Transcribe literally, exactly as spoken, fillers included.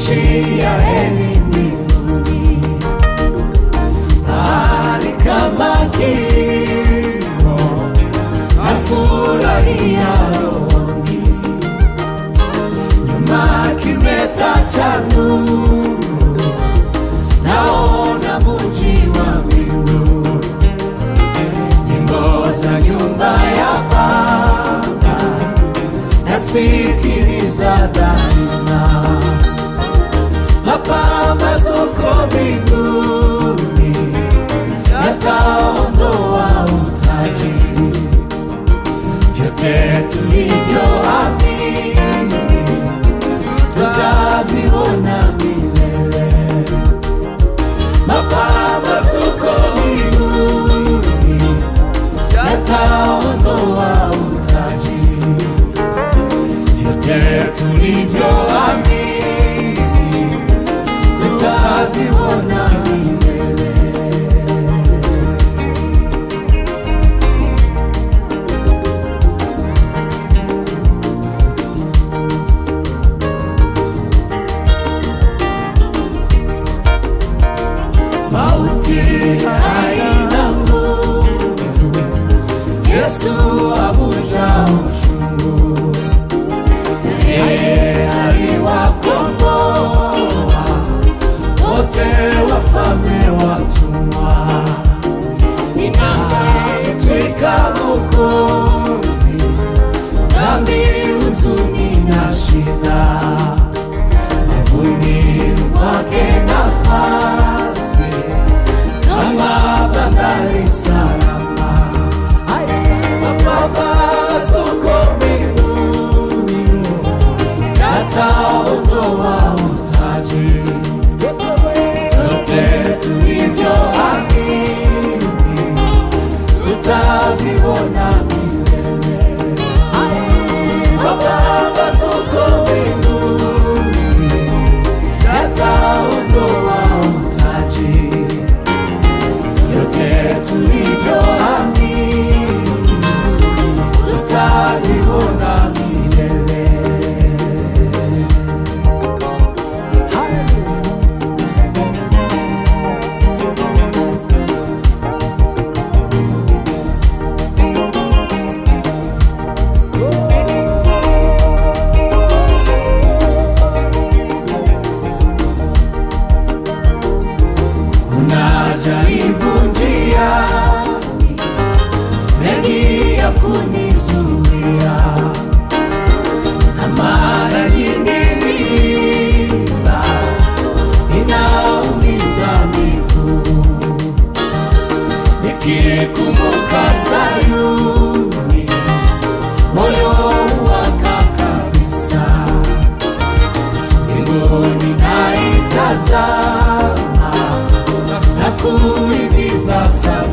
nchi ya heri mbinguni, hali kama kimo nafurahia rohoni, nyuma kimeta cha nuru, naona mji wa mbingu, nyimbo za nyumba ya Baba nasikiliza daima, mapambazuko mbinguni yataondoa utaji, vyote tulivyoamini tutaviona milele, mapambazuko mbinguni yataondoa utaji, vyote tulivyoamini tutaviona milele. Mauti haina nguvu, Yesu avunja ushungu, yeye aliwakomboa wote wafalme watumwa, ninamtwika Mwokozi dhambi, huzuni na shida, mavuni mwake nafasi kama bandari salama, mapambazuko mbinguni yataondoa utaji, vyote tulivyoamini tutaviona milele, mapambazuko mbinguni yataondoa utaji, vyote tulivyoamini tutaviona milele. Unajaribu njiani, mengi ya kunizuia, na mara nyingi miba inaumiza miguu, nikikumbuka Sayuni moyo huwaka kabisa, mbinguni naitazama na kuigiza sana.